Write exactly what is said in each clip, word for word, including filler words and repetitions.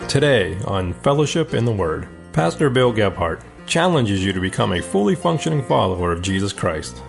Today on Fellowship in the Word, Pastor Bill Gebhardt challenges you to become a fully functioning follower of Jesus Christ.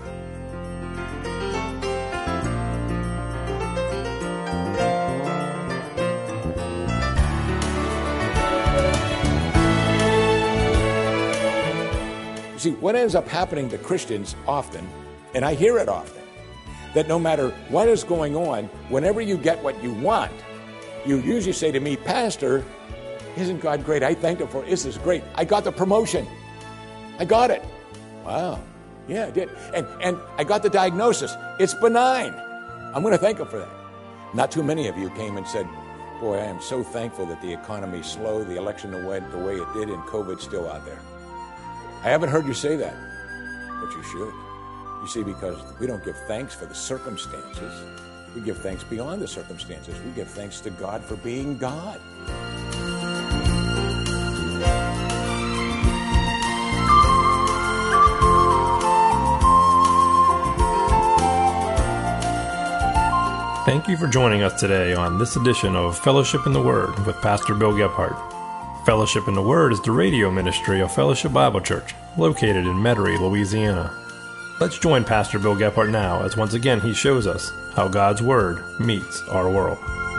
See, what ends up happening to Christians often, and I hear it often, that no matter what is going on, whenever you get what you want, you usually say to me, Pastor, isn't God great? I thanked Him for this is great. I got the promotion. I got it. Wow. Yeah, I did. And, and I got the diagnosis. It's benign. I'm going to thank Him for that. Not too many of you came and said, boy, I am so thankful that the economy's slow, the election went the way it did, and COVID's still out there. I haven't heard you say that, but you should. You see, because we don't give thanks for the circumstances. We give thanks beyond the circumstances. We give thanks to God for being God. Thank you for joining us today on this edition of Fellowship in the Word with Pastor Bill Gebhardt. Fellowship in the Word is the radio ministry of Fellowship Bible Church, located in Metairie, Louisiana. Let's join Pastor Bill Gebhardt now as once again he shows us how God's Word meets our world.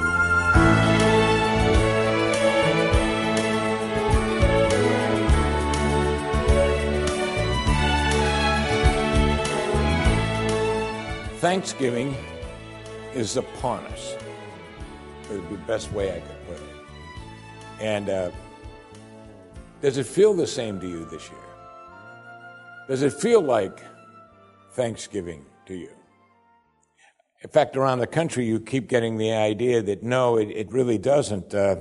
Thanksgiving is upon us. It would be the best way I could put it. And uh, does it feel the same to you this year? Does it feel like Thanksgiving to you? In fact, around the country, you keep getting the idea that no, it, it really doesn't. Uh,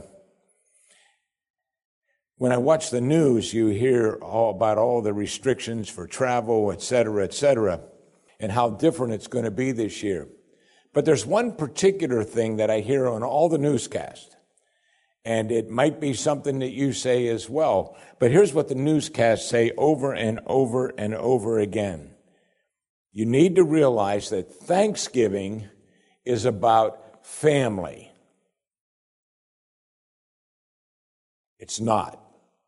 when I watch the news, you hear all about all the restrictions for travel, et cetera, et cetera, and how different it's going to be this year. But there's one particular thing that I hear on all the newscasts, and it might be something that you say as well. But here's what the newscasts say over and over and over again. You need to realize that Thanksgiving is about family. It's not.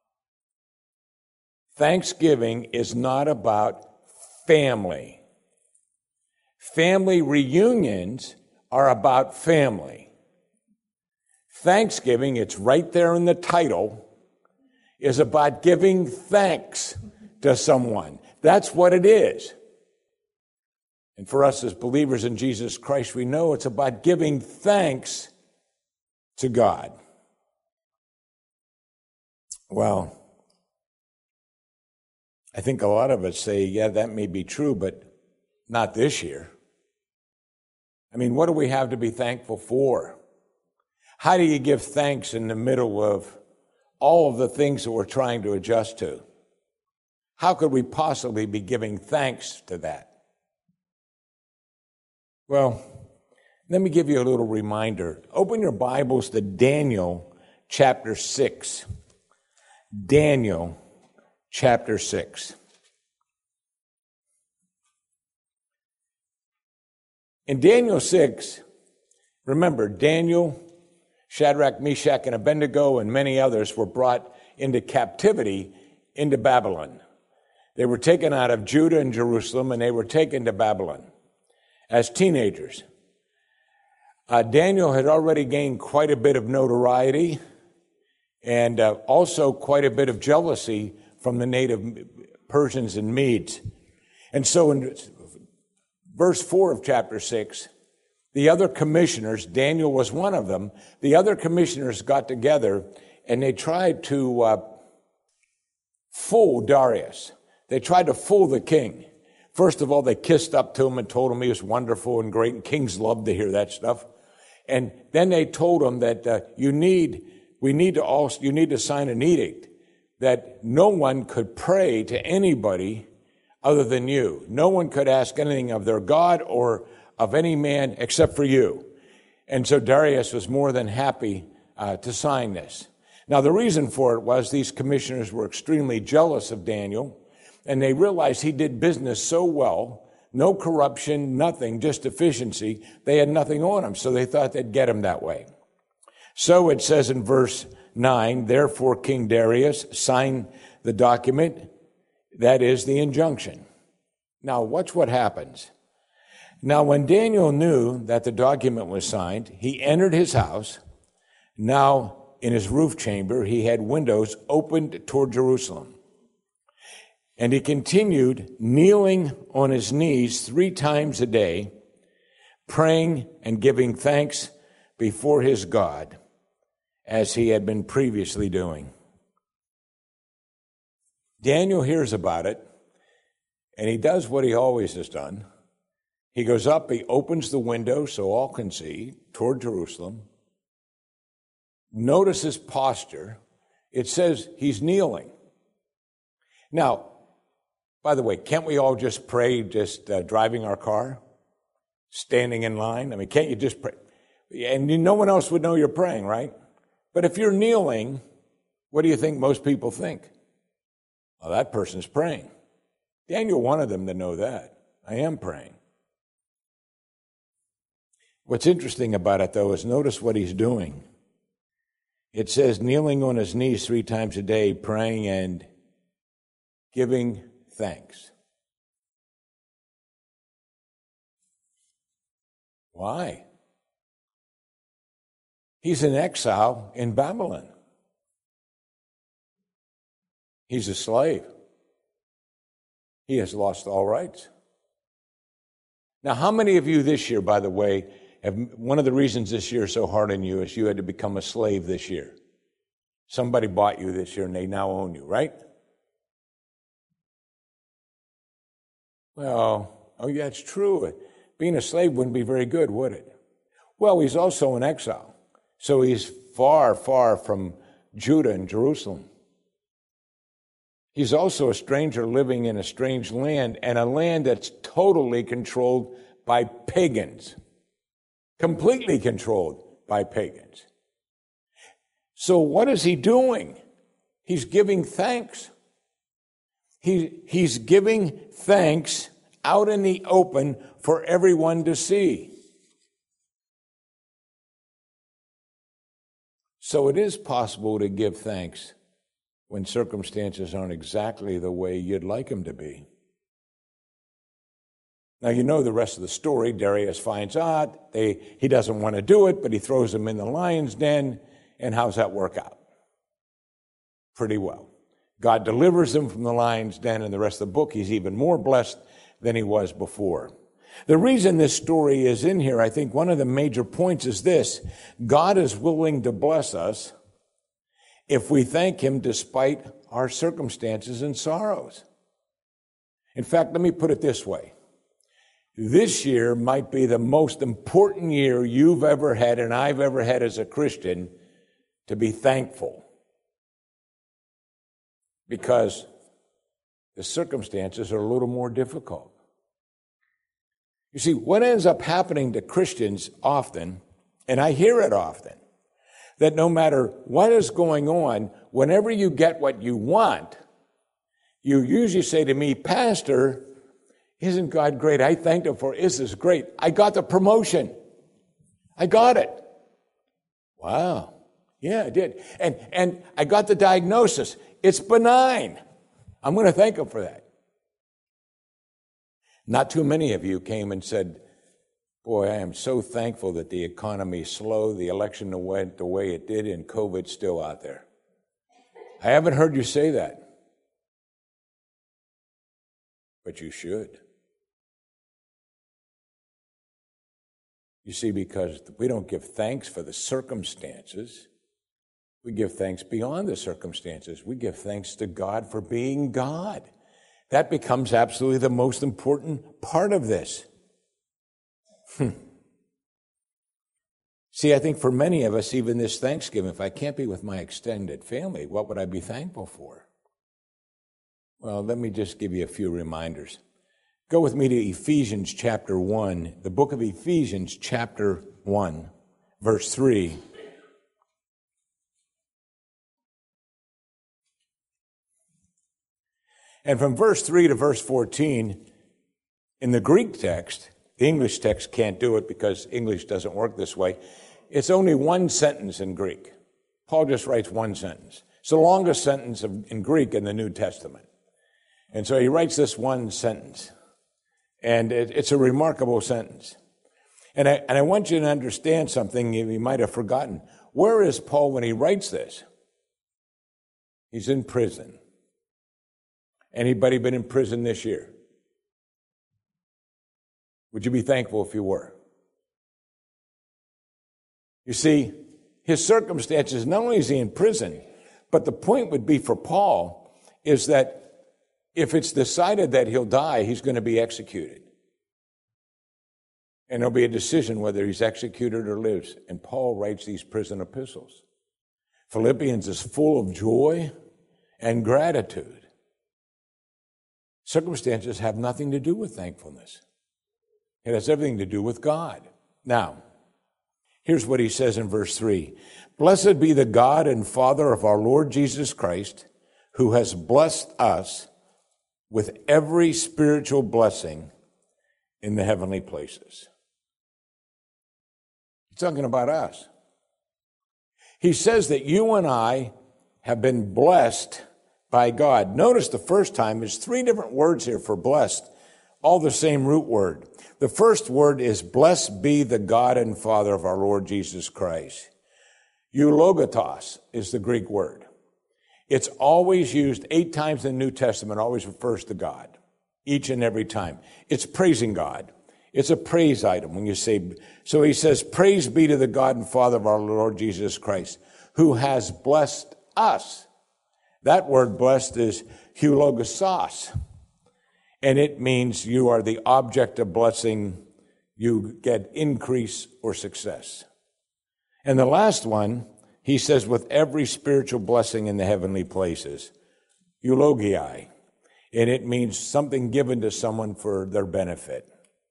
Thanksgiving is not about family. Family reunions are about family. Thanksgiving, it's right there in the title, is about giving thanks to someone. That's what it is. And for us as believers in Jesus Christ, we know it's about giving thanks to God. Well, I think a lot of us say, yeah, that may be true, but not this year. I mean, what do we have to be thankful for? How do you give thanks in the middle of all of the things that we're trying to adjust to? How could we possibly be giving thanks to that? Well, let me give you a little reminder. Open your Bibles to Daniel chapter six. Daniel chapter six. In Daniel six, remember, Daniel, Shadrach, Meshach, and Abednego, and many others were brought into captivity into Babylon. They were taken out of Judah and Jerusalem, and they were taken to Babylon as teenagers. Uh, Daniel had already gained quite a bit of notoriety and uh, also quite a bit of jealousy from the native Persians and Medes. And so in verse four of chapter six, the other commissioners, Daniel was one of them, the other commissioners got together and they tried to uh, fool Darius. They tried to fool the king. First of all, they kissed up to him and told him he was wonderful and great, and kings love to hear that stuff. And then they told him that uh, you need, we need to also, you need to sign an edict that no one could pray to anybody other than you. No one could ask anything of their God or of any man except for you. And so Darius was more than happy uh, to sign this. Now, the reason for it was these commissioners were extremely jealous of Daniel, and they realized he did business so well, no corruption, nothing, just efficiency. They had nothing on him, so they thought they'd get him that way. So it says in verse nine, therefore King Darius signed the document, that is the injunction. Now, watch what happens. Now, when Daniel knew that the document was signed, he entered his house. Now, in his roof chamber, he had windows opened toward Jerusalem. And he continued kneeling on his knees three times a day, praying and giving thanks before his God, as he had been previously doing. Daniel hears about it, and he does what he always has done. He goes up, he opens the window so all can see, toward Jerusalem. Notice his posture. It says he's kneeling. Now, by the way, can't we all just pray just uh, driving our car? Standing in line? I mean, can't you just pray? And no one else would know you're praying, right? But if you're kneeling, what do you think most people think? Well, that person's praying. Daniel wanted them to know that. I am praying. What's interesting about it, though, is notice what he's doing. It says kneeling on his knees three times a day, praying and giving thanks. Why? He's in exile in Babylon. He's a slave. He has lost all rights. Now, how many of you this year, by the way, have, one of the reasons this year is so hard on you is you had to become a slave this year. Somebody bought you this year and they now own you, right? Well, oh yeah, it's true. Being a slave wouldn't be very good, would it? Well, he's also in exile. So he's far, far from Judah and Jerusalem. He's also a stranger living in a strange land, and a land that's totally controlled by pagans. Completely controlled by pagans. So what is he doing? He's giving thanks. He, he's giving thanks out in the open for everyone to see. So it is possible to give thanks when circumstances aren't exactly the way you'd like them to be. Now, you know the rest of the story. Darius finds out. They, he doesn't want to do it, but he throws them in the lion's den. And how's that work out? Pretty well. God delivers them from the lion's den, and the rest of the book, he's even more blessed than he was before. The reason this story is in here, I think one of the major points is this: God is willing to bless us if we thank him despite our circumstances and sorrows. In fact, let me put it this way. This year might be the most important year you've ever had and I've ever had as a Christian to be thankful. Because the circumstances are a little more difficult. You see, what ends up happening to Christians often, and I hear it often, that no matter what is going on, whenever you get what you want, you usually say to me, Pastor, isn't God great? I thanked him for, this is great. I got the promotion. I got it. Wow. Yeah, I did. And, and I got the diagnosis. It's benign. I'm going to thank him for that. Not too many of you came and said, boy, I am so thankful that the economy is slow, the election went the way it did, and COVID's still out there. I haven't heard you say that. But you should. You see, because we don't give thanks for the circumstances. We give thanks beyond the circumstances. We give thanks to God for being God. That becomes absolutely the most important part of this. Hmm. See, I think for many of us, even this Thanksgiving, if I can't be with my extended family, what would I be thankful for? Well, let me just give you a few reminders. Go with me to Ephesians chapter one, the book of Ephesians chapter one, verse three. And from verse three to verse fourteen, in the Greek text, the English text can't do it because English doesn't work this way. It's only one sentence in Greek. Paul just writes one sentence. It's the longest sentence of, in Greek in the New Testament. And so he writes this one sentence. And it, it's a remarkable sentence. And I, and I want you to understand something you might have forgotten. Where is Paul when he writes this? He's in prison. Anybody been in prison this year? Would you be thankful if you were? You see, his circumstances, not only is he in prison, but the point would be for Paul is that if it's decided that he'll die, he's going to be executed. And there'll be a decision whether he's executed or lives. And Paul writes these prison epistles. Philippians is full of joy and gratitude. Circumstances have nothing to do with thankfulness. It has everything to do with God. Now, here's what he says in verse three. Blessed be the God and Father of our Lord Jesus Christ, who has blessed us with every spiritual blessing in the heavenly places. He's talking about us. He says that you and I have been blessed by God. Notice the first time, there's three different words here for blessed, all the same root word. The first word is, blessed be the God and Father of our Lord Jesus Christ. Eulogotos is the Greek word. It's always used eight times in the New Testament, always refers to God, each and every time. It's praising God. It's a praise item when you say, so he says, praise be to the God and Father of our Lord Jesus Christ, who has blessed us. That word blessed is eulogosos, and it means you are the object of blessing, you get increase or success. And the last one, he says, with every spiritual blessing in the heavenly places, eulogiai, and it means something given to someone for their benefit.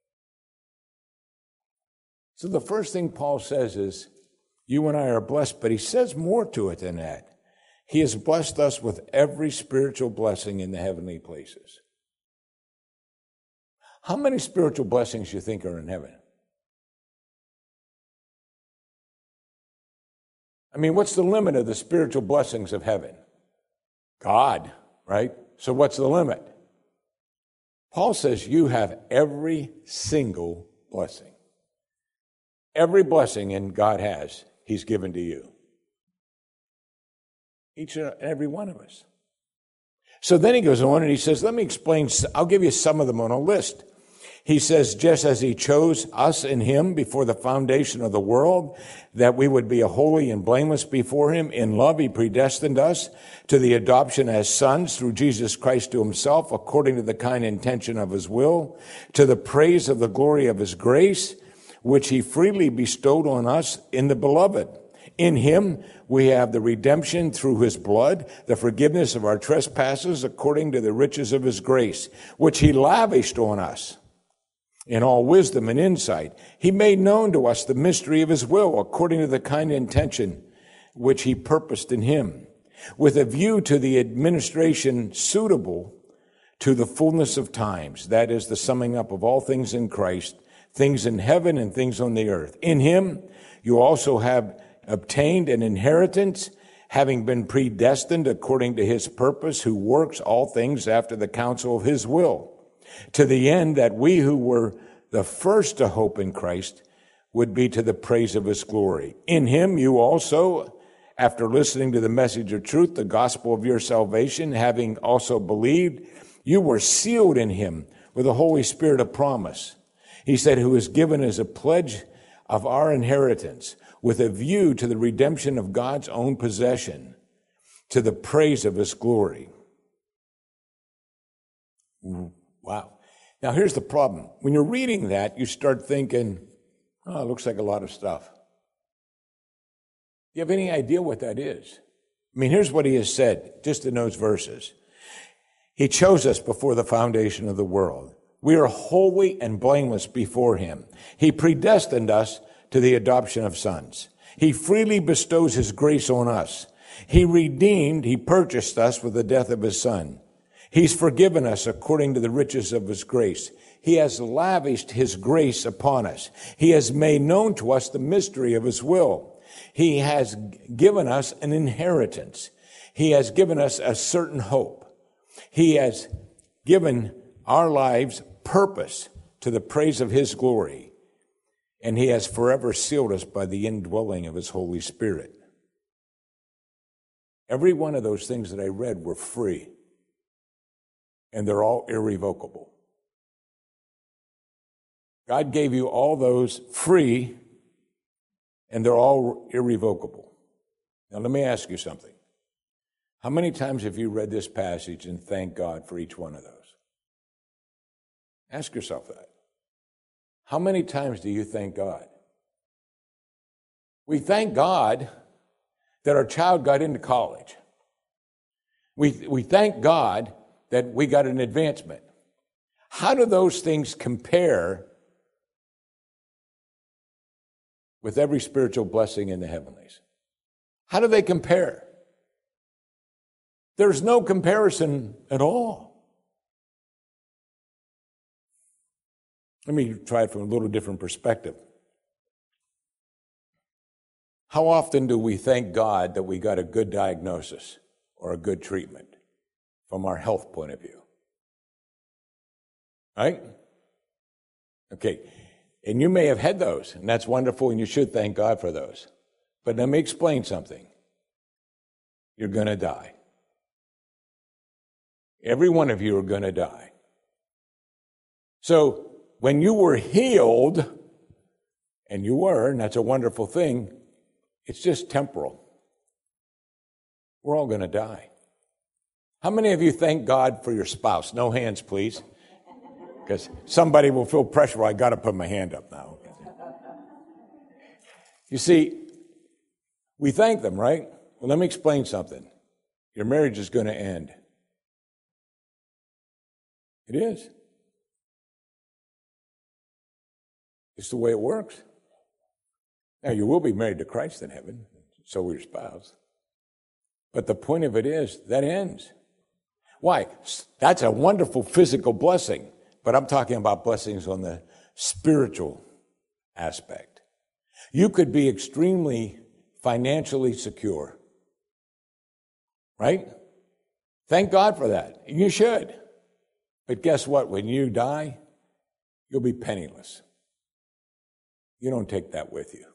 So the first thing Paul says is, you and I are blessed, but he says more to it than that. He has blessed us with every spiritual blessing in the heavenly places. How many spiritual blessings do you think are in heaven? I mean, what's the limit of the spiritual blessings of heaven? God, right? So what's the limit? Paul says you have every single blessing. Every blessing in God has, he's given to you. Each and every one of us. So then he goes on and he says, let me explain, I'll give you some of them on a list. He says, just as he chose us in him before the foundation of the world, that we would be a holy and blameless before him, in love he predestined us to the adoption as sons through Jesus Christ to himself, according to the kind intention of his will, to the praise of the glory of his grace, which he freely bestowed on us in the beloved. In him we have the redemption through his blood, the forgiveness of our trespasses according to the riches of his grace, which he lavished on us in all wisdom and insight. He made known to us the mystery of his will according to the kind intention which he purposed in him, with a view to the administration suitable to the fullness of times, that is, the summing up of all things in Christ, things in heaven and things on the earth. In him you also have obtained an inheritance, having been predestined according to his purpose, who works all things after the counsel of his will, to the end that we who were the first to hope in Christ would be to the praise of his glory. In him you also, after listening to the message of truth, the gospel of your salvation, having also believed, you were sealed in him with the Holy Spirit of promise. He said, who is given as a pledge of our inheritance, with a view to the redemption of God's own possession, to the praise of his glory. Wow. Now here's the problem. When you're reading that, you start thinking, oh, it looks like a lot of stuff. Do you have any idea what that is? I mean, here's what he has said, just in those verses. He chose us before the foundation of the world. We are holy and blameless before him. He predestined us to the adoption of sons. He freely bestows his grace on us. He redeemed, he purchased us with the death of his son. He's forgiven us according to the riches of his grace. He has lavished his grace upon us. He has made known to us the mystery of his will, He has given us an inheritance. He has given us a certain hope. He has given our lives purpose to the praise of His glory. And He has forever sealed us by the indwelling of His Holy Spirit. Every one of those things that I read were free. And they're all irrevocable. God gave you all those free, and they're all irrevocable. Now let me ask you something. How many times have you read this passage and thanked God for each one of those? Ask yourself that. How many times do you thank God? We thank God that our child got into college. We, we thank God that we got an advancement. How do those things compare with every spiritual blessing in the heavenlies? How do they compare? There's no comparison at all. Let me try it from a little different perspective. How often do we thank God that we got a good diagnosis or a good treatment from our health point of view? Right? Okay. And you may have had those, and that's wonderful, and you should thank God for those. But let me explain something. You're going to die. Every one of you are going to die. So when you were healed, and you were, and that's a wonderful thing, it's just temporal. We're all going to die. How many of you thank God for your spouse? No hands, please. Because somebody will feel pressure. I got to put my hand up now. You see, we thank them, right? Well, let me explain something. Your marriage is going to end. It is. It's the way it works. Now, you will be married to Christ in heaven. So will your spouse. But the point of it is, that ends. Why? That's a wonderful physical blessing. But I'm talking about blessings on the spiritual aspect. You could be extremely financially secure. Right? Thank God for that. You should. But guess what? When you die, you'll be penniless. You don't take that with you.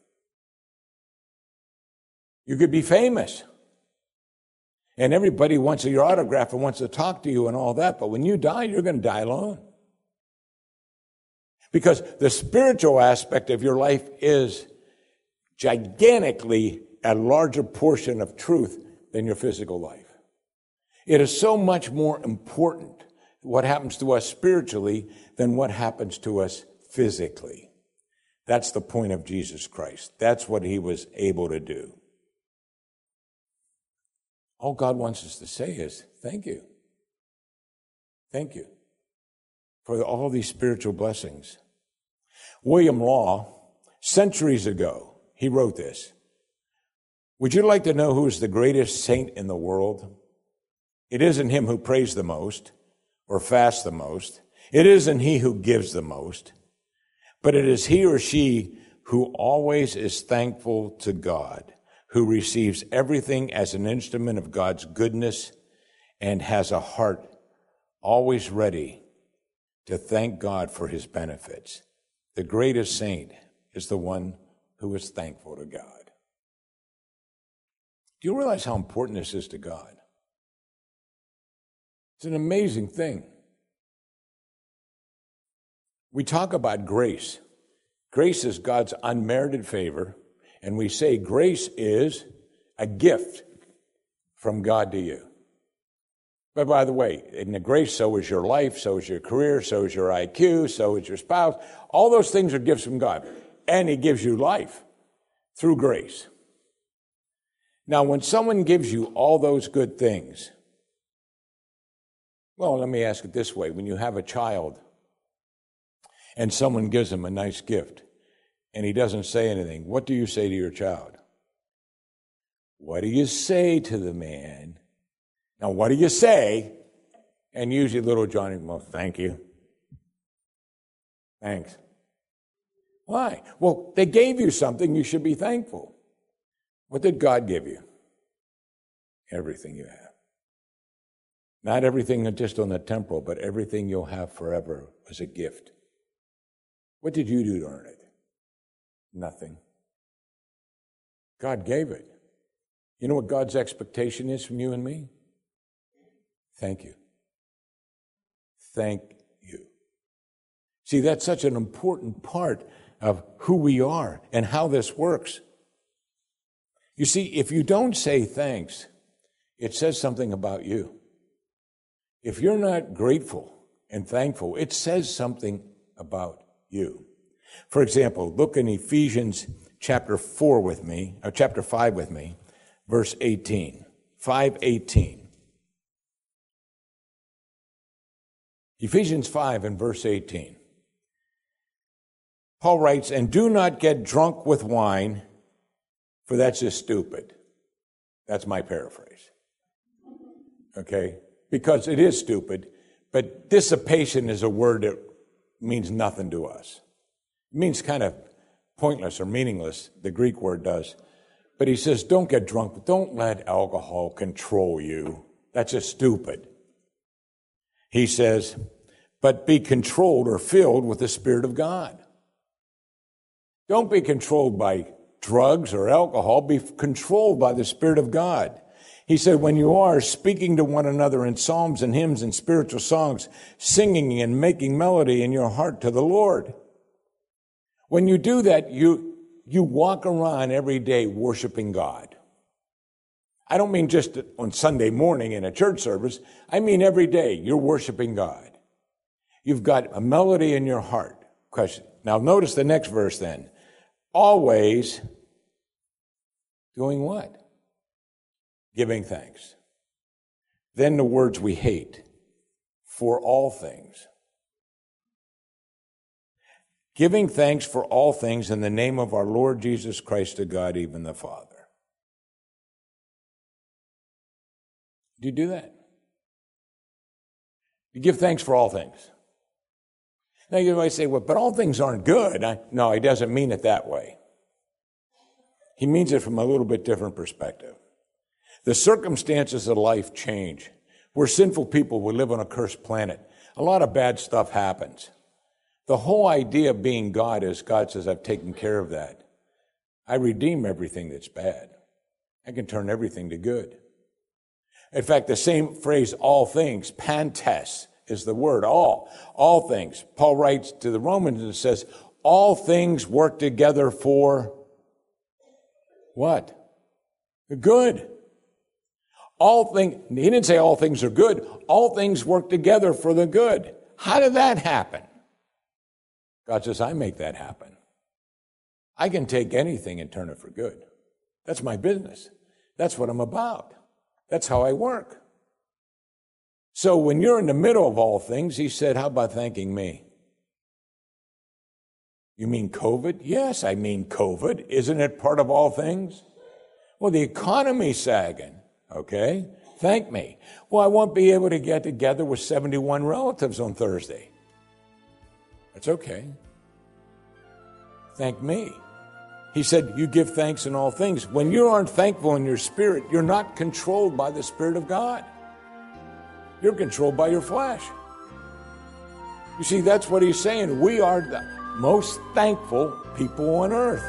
You could be famous. And everybody wants your autograph and wants to talk to you and all that. But when you die, you're going to die alone. Because the spiritual aspect of your life is gigantically a larger portion of truth than your physical life. It is so much more important what happens to us spiritually than what happens to us physically. That's the point of Jesus Christ. That's what He was able to do. All God wants us to say is, thank you. Thank you for all these spiritual blessings. William Law, centuries ago, he wrote this. Would you like to know who is the greatest saint in the world? It isn't him who prays the most or fasts the most. It isn't he who gives the most. But it is he or she who always is thankful to God, who receives everything as an instrument of God's goodness and has a heart always ready to thank God for His benefits. The greatest saint is the one who is thankful to God. Do you realize how important this is to God? It's an amazing thing. We talk about grace. Grace is God's unmerited favor, and we say grace is a gift from God to you. But by the way, in the grace, so is your life, so is your career, so is your I Q, so is your spouse. All those things are gifts from God. And He gives you life through grace. Now, when someone gives you all those good things, well, let me ask it this way. When you have a child and someone gives him a nice gift and he doesn't say anything, what do you say to your child? What do you say to the man? Now, what do you say? And usually little Johnny, well, thank you. Thanks. Why? Well, they gave you something, you should be thankful. What did God give you? Everything you have. Not everything just on the temporal, but everything you'll have forever was a gift. What did you do to earn it? Nothing. God gave it. You know what God's expectation is from you and me? Thank you. Thank you. See, that's such an important part of who we are and how this works. You see, if you don't say thanks, it says something about you. If you're not grateful and thankful, it says something about you. For example, look in Ephesians chapter four with me, or chapter five with me, verse eighteen. five eighteen. Ephesians five and verse eighteen. Paul writes, "And do not get drunk with wine, for that's just stupid." That's my paraphrase. Okay? Because it is stupid, but dissipation is a word that means nothing to us. It means kind of pointless or meaningless, the Greek word does. But he says, don't get drunk. Don't let alcohol control you. That's just stupid. He says, but be controlled or filled with the Spirit of God. Don't be controlled by drugs or alcohol. Be controlled by the Spirit of God. He said, when you are speaking to one another in psalms and hymns and spiritual songs, singing and making melody in your heart to the Lord. When you do that, you, you walk around every day worshiping God. I don't mean just on Sunday morning in a church service. I mean every day you're worshiping God. You've got a melody in your heart. Question. Now notice the next verse then. Always doing what? Giving thanks. Then the words we hate. For all things. Giving thanks for all things in the name of our Lord Jesus Christ to God, even the Father. Do you do that? You give thanks for all things. Now you might say, well, but all things aren't good. I, no, he doesn't mean it that way. He means it from a little bit different perspective. The circumstances of life change. We're sinful people. We live on a cursed planet. A lot of bad stuff happens. The whole idea of being God is God says, I've taken care of that. I redeem everything that's bad. I can turn everything to good. In fact, the same phrase, all things, pantes, is the word, all. All things. Paul writes to the Romans and says, all things work together for what? The good. All things, he didn't say all things are good. All things work together for the good. How did that happen? God says, I make that happen. I can take anything and turn it for good. That's my business. That's what I'm about. That's how I work. So when you're in the middle of all things, he said, how about thanking me? You mean COVID? Yes, I mean COVID. Isn't it part of all things? Well, the economy's sagging. Okay, thank me. Well, I won't be able to get together with seventy-one relatives on Thursday. That's okay. Thank me. He said, you give thanks in all things. When you aren't thankful in your spirit, you're not controlled by the Spirit of God. You're controlled by your flesh. You see, that's what he's saying. We are the most thankful people on earth.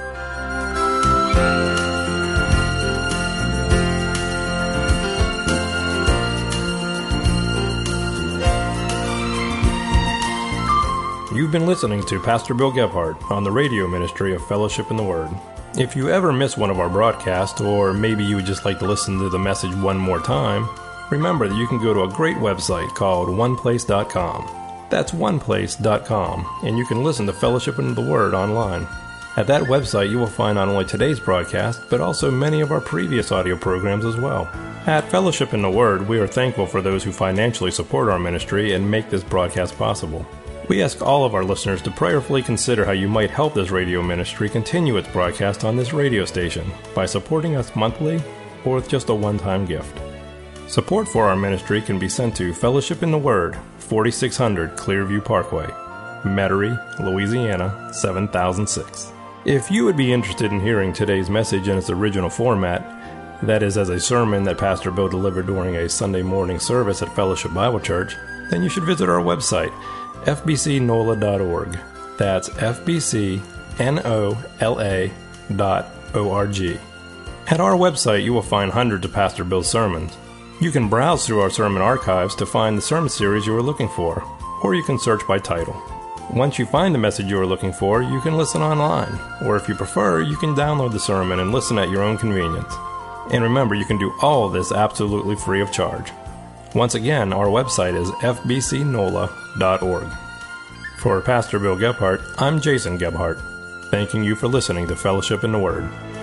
You've been listening to Pastor Bill Gebhardt on the radio ministry of Fellowship in the Word. If you ever miss one of our broadcasts, or maybe you would just like to listen to the message one more time, remember that you can go to a great website called one place dot com. That's one place dot com, and you can listen to Fellowship in the Word online. At that website, you will find not only today's broadcast, but also many of our previous audio programs as well. At Fellowship in the Word, we are thankful for those who financially support our ministry and make this broadcast possible. We ask all of our listeners to prayerfully consider how you might help this radio ministry continue its broadcast on this radio station by supporting us monthly or with just a one-time gift. Support for our ministry can be sent to Fellowship in the Word, forty-six hundred Clearview Parkway, Metairie, Louisiana, seven thousand six. If you would be interested in hearing today's message in its original format, that is, as a sermon that Pastor Bill delivered during a Sunday morning service at Fellowship Bible Church, then you should visit our website, f b c nola dot org. That's f b c nola dot org. At our website, you will find hundreds of Pastor Bill's sermons. You can browse through our sermon archives to find the sermon series you are looking for, or you can search by title. Once you find the message you are looking for, you can listen online, or if you prefer, you can download the sermon and listen at your own convenience. And remember, you can do all of this absolutely free of charge. Once again, our website is f b c nola dot org. For Pastor Bill Gebhardt, I'm Jason Gebhardt, thanking you for listening to Fellowship in the Word.